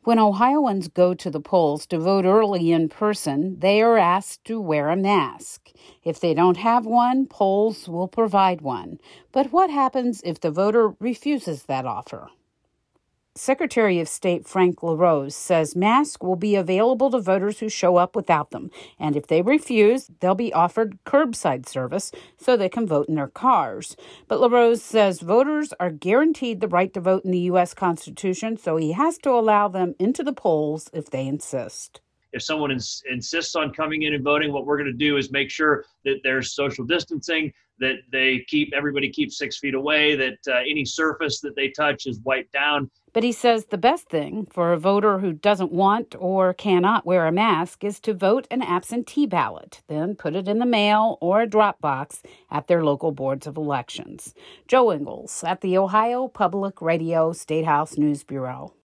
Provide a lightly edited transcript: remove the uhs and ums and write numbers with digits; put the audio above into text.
When Ohioans go to the polls to vote early in person, they are asked to wear a mask. If they don't have one, polls will provide one. But what happens if the voter refuses that offer? Secretary of State Frank LaRose says masks will be available to voters who show up without them, and if they refuse, they'll be offered curbside service so they can vote in their cars. But LaRose says voters are guaranteed the right to vote in the U.S. Constitution, so he has to allow them into the polls if they insist. If someone insists on coming in and voting, what we're going to do is make sure that there's social distancing, that everybody keeps 6 feet away, that any surface that they touch is wiped down. But he says the best thing for a voter who doesn't want or cannot wear a mask is to vote an absentee ballot, then put it in the mail or a drop box at their local boards of elections. Joe Ingles at the Ohio Public Radio State House News Bureau.